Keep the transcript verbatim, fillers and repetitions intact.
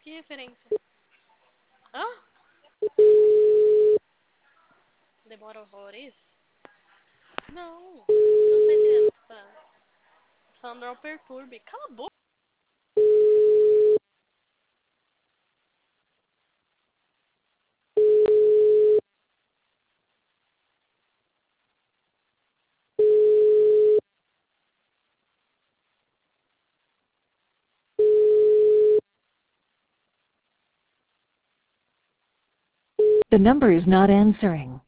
Que referência? Hã? Demora horrores? Não, você não tá entendendo. Tá. Sandra perturbe. Cala a boca. The number is not answering.